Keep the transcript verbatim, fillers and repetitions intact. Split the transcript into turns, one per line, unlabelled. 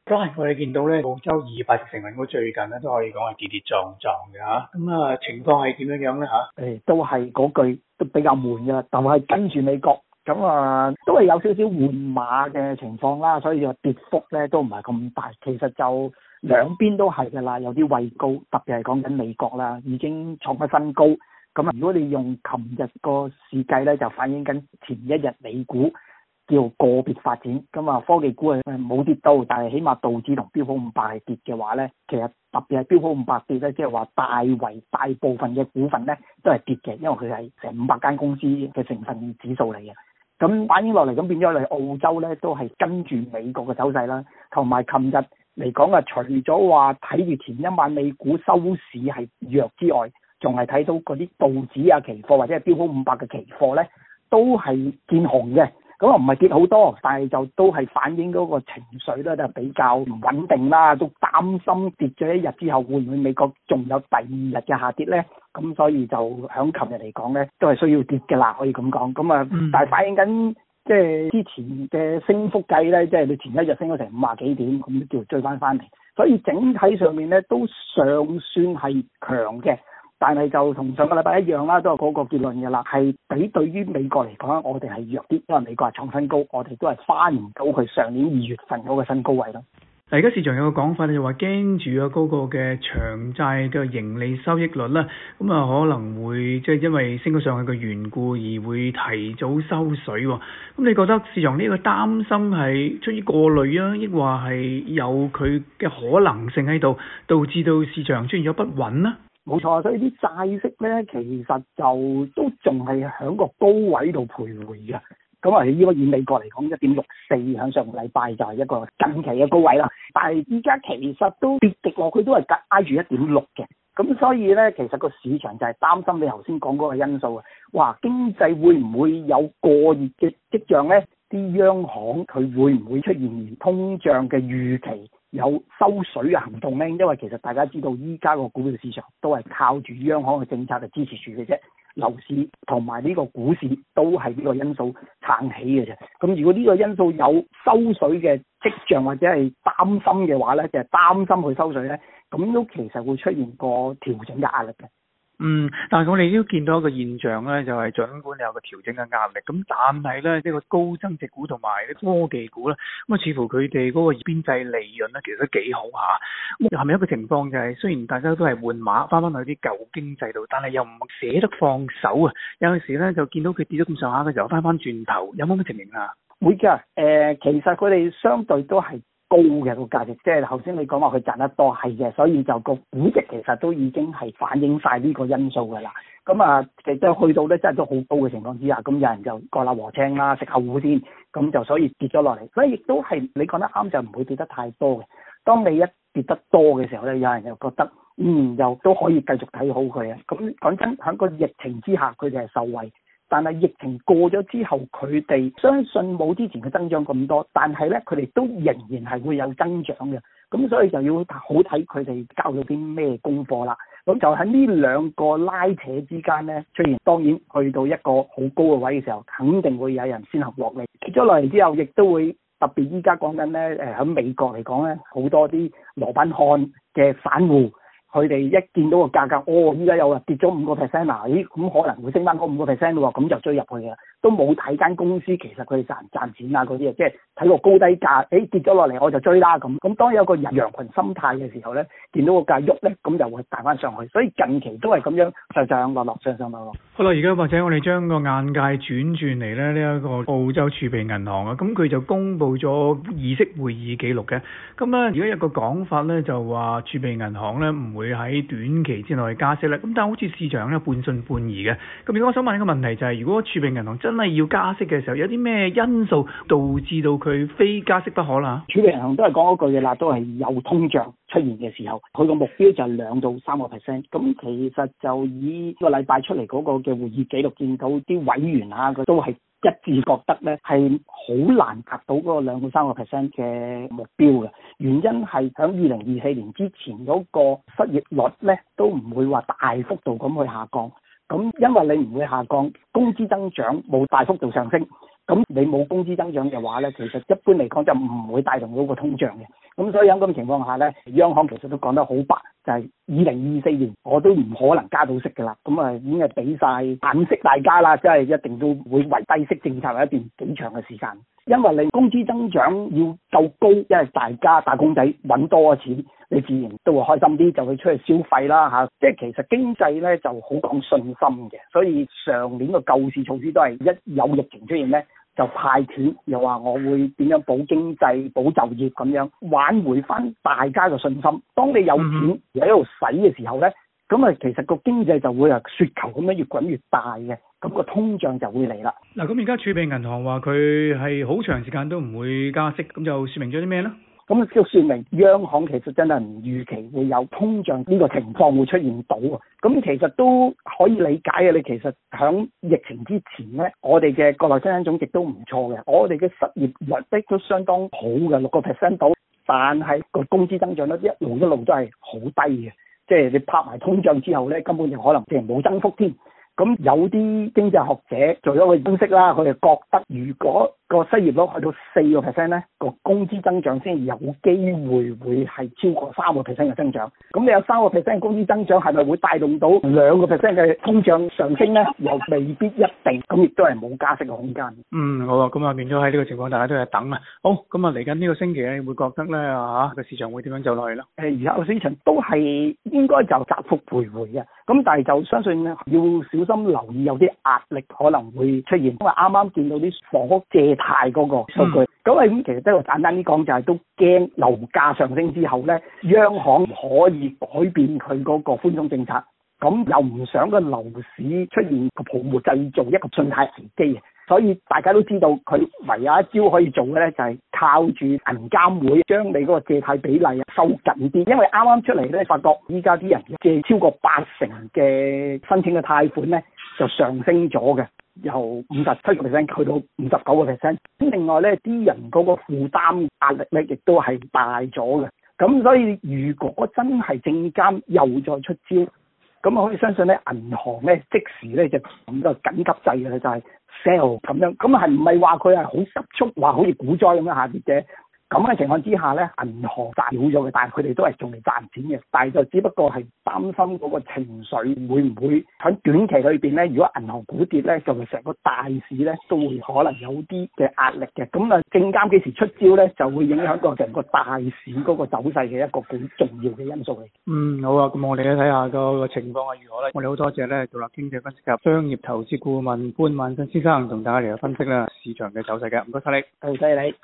當然我哋見到咧，澳洲二百隻成分股最近咧都可以講係跌跌撞撞嘅嚇。咁啊情況係點樣樣咧嚇？
誒都係嗰句都比較悶㗎，就係跟住美國，咁啊都係有少少換馬嘅情況啦，所以就跌幅咧都唔係咁大。其實就兩邊都係㗎啦，有啲位高，特別係講緊美國啦，已經創咗新高。咁啊，如果你用琴日個市計咧，就反映緊前一日美股叫個別發展，咁啊科技股係冇跌到，但係起碼道指同標普五百係跌嘅話咧，其實特別係標普五百跌咧，即係話大圍大部分嘅股份咧都係跌嘅，因為佢係成五百間公司嘅成分指數嚟嘅。咁反映落嚟，咁變咗嚟澳洲咧都係跟住美國嘅走勢啦，同埋琴日嚟講啊，除咗話睇住前一晚美股收市係弱之外，仲係睇到嗰啲道指啊期貨或者係標普五百嘅期貨咧都係見紅嘅。咁啊唔係跌好多，但係就都係反映嗰個情緒咧就比較唔穩定啦，都擔心跌咗一日之後會唔會美國仲有第二日嘅下跌咧？咁所以就響琴日嚟講咧，都係需要跌嘅啦，可以咁講。咁啊，嗯、但係反映緊即係之前嘅升幅計咧，即係你前一日升咗成五十幾點，咁都叫追翻翻嚟。所以整體上面咧都尚算係強嘅。但係就同上個禮拜一樣啦，都係嗰個結論嘅啦，係比對於美國嚟講，我哋係弱啲，因為美國係創新高，我哋都係翻唔到佢上年二月份嗰個新高位咯。
嗱，而家市場有個講法就話驚住啊嗰個嘅長債嘅盈利收益率啦，咁啊可能會即係因為升咗上去嘅緣故而會提早收水喎。咁你覺得市場呢個擔心係出於過濾啊，抑或係有佢嘅可能性喺度，導致到市場出現咗不穩啊？
冇錯，所以啲債息咧，其實就都仲係喺個高位度徘徊嘅。咁啊，依個以美國嚟講，一點六四喺上個禮拜就係一個近期嘅高位啦。但係依家其實都跌極落去，都係挨住一點六嘅。咁所以咧，其實個市場就係擔心你頭先講嗰個因素啊。哇，經濟會唔會有過熱嘅跡象咧？啲央行佢會唔會出現通脹嘅預期？有收水嘅行動咧，因為其實大家知道依家個股票市場都係靠住央行嘅政策嚟支持住嘅啫，樓市同埋呢個股市都係呢個因素撐起嘅啫。咁如果呢個因素有收水嘅跡象或者係擔心嘅話咧，就係擔心佢收水咧，咁都其實會出現個調整嘅壓力嘅。
嗯，但係我哋都見到一個現象咧，就係儘管有個調整嘅壓力，咁但係咧，呢個高增值股同埋啲科技股咧，咁啊似乎佢哋嗰個邊際利潤咧，其實都幾好下。咁係咪一個情況就係，雖然大家都係換馬翻翻去啲舊經濟度，但係又唔捨得放手啊？有陣時咧就見到佢跌咗咁上下嘅時候，翻翻轉頭，有冇乜情形啊？
會㗎，誒、呃，其實佢哋相對都係高嘅個價值，即係頭先你講話佢賺得多係嘅，所以就個估值其實都已經係反映晒呢個因素㗎啦。咁啊，其實去到咧真係都好高嘅情況之下，咁有人就割辣禾青啦，食後糊先，咁就所以跌咗落嚟。所以亦都係你講得啱，就唔會跌得太多嘅。當你一跌得多嘅時候咧，有人又覺得嗯又都可以繼續睇好佢啊。咁講真，喺個疫情之下，佢哋係受惠。但係疫情過咗之後，佢哋相信冇之前嘅增長咁多，但係咧佢哋都仍然係會有增長嘅，咁所以就要好睇佢哋交咗啲咩功課啦。咁就喺呢兩個拉扯之間咧，出現當然去到一個好高嘅位嘅時候，肯定會有人先行落嚟，跌咗落嚟之後，亦都會特別依家講緊咧，誒喺美國嚟講咧，好多啲羅賓漢嘅散戶。佢哋一見到個價格，哦，依家又跌咗五個 percent 啦，咦，咁可能會升翻嗰五個 percent 喎，咁就追入去嘅，都冇睇間公司其實佢哋賺唔賺錢啊嗰啲啊，即係睇個高低價，誒跌咗落嚟我就追啦咁。咁當有個人羊群心態嘅時候咧，見到個價喐咧，咁就會彈翻上去。所以近期都係咁樣上上落落上上落落。
好啦，而家或者我哋將個眼界轉轉嚟咧，呢、這、一個澳洲儲備銀行啊，咁佢就公布咗議息會議記錄嘅。咁咧，而家有個講法咧，就話儲備銀行咧唔會喺短期之內加息咧，咁但係好似市場咧半信半疑嘅。咁如果我想問一個問題就係、是，如果儲備銀行真係要加息嘅時候，有啲咩因素導致到佢非加息不可啦？
儲備銀行都係講嗰句嘅啦，都係有通脹出現嘅時候，佢個目標就係兩到三個 percent。咁其實就以個禮拜出嚟嗰個嘅會議記錄，見到啲委員啊，佢都係一致覺得咧係好難達到嗰個兩到三個 percent 嘅目標嘅。原因係喺二零二四年之前嗰個失業率咧都唔會話大幅度咁去下降。咁因為你唔會下降，工資增長冇大幅度上升， 咁你冇工資增長嘅話咧，其實一般嚟講就唔會帶動到個通脹嘅。咁所以喺咁嘅情況下咧，央行其實都講得好白，就係二零二四年我都唔可能加到息㗎啦。咁啊已經係俾晒眼色大家啦，即係一定都會維低息政策一段幾長嘅時間。因為你工資增長要夠高，因為大家打工仔揾多咗錢，你自然都會開心啲，就會出去消費啦嚇。即係其實經濟咧就好講信心嘅，所以上年個救市措施都係一有疫情出現咧，就派錢，又話我會點樣保經濟、保就業咁樣挽回翻大家嘅信心。當你有錢喺度使嘅時候咧，咁啊其實個經濟就會啊雪球咁樣越滾越大嘅，咁個通脹就會嚟啦。
嗱，咁而家儲備銀行話佢係好長時間都唔會加息，咁就説明咗啲咩咧？
咁就説明央行其實真係唔預期會有通脹呢個情況會出現到啊！咁其實都可以理解嘅。你其實響疫情之前咧，我哋嘅國內生產總值都唔錯嘅，我哋嘅失業率都相當好嘅，六個 percent 到，但係個工資增長率一路一路都係好低嘅，即係你拍埋通脹之後咧，根本就可能即係冇增幅添。咁有啲經濟學者做咗個分析啦，佢哋覺得如果個失業率去到四個 percent 咧，個工資增長先有機會會係超過三個 percent 嘅增長。咁你有三個 percent 工資增長，係咪會帶動到兩個 percent 嘅通脹上升咧？又未必一定。咁亦都係冇加息嘅空間。
嗯，好啊，咁啊變咗喺呢個情況，大家都係等啊。好，咁啊嚟緊呢個星期咧，會覺得咧啊個市場會點樣走落去咧？誒，
而家個市場都係應該就窄幅徘徊嘅。咁但係就相信要小心留意有啲壓力可能會出現，因為啱啱見到啲房屋借貸嗰個數據，咁啊咁其實即係簡單啲講就係都驚樓價上升之後咧，央行可以改變佢嗰個寬鬆政策，咁又唔想個樓市出現個泡沫，製造一個信貸危機。所以大家都知道佢唯有一招可以做嘅咧，就係靠住銀監會將你嗰個借貸比例啊收緊啲，因為啱啱出嚟咧，發覺依家啲人借超過八成嘅申請嘅貸款咧就上升咗嘅，由五十七個 percent 去到五十九個 percent。咁另外咧，啲人嗰個負擔壓力咧亦都係大咗嘅。咁所以如果真係證監又再出招，咁我可以相信咧，銀行咧即時咧就咁個緊急制嘅就係 sell 咁樣，咁係唔係話佢係好急速話好似股災咁樣下跌嘅？咁嘅情況之下咧，銀行賺少咗嘅，但係佢哋都係仲嚟賺錢嘅，但係就只不過係擔心嗰個情緒會唔會喺短期裏邊咧，如果銀行股跌咧，就係成個大市咧都會可能有啲嘅壓力嘅。咁啊，證監幾時出招咧，就會影響到成個大市嗰個走勢嘅一個好重要嘅因素嚟。
嗯，好啊，咁我哋咧睇下個情況係如何咧。我哋好多謝咧獨立經濟分析及商業投資顧問潘萬新先生同大家嚟分析啦市場嘅走勢嘅，唔該晒你，
多謝你。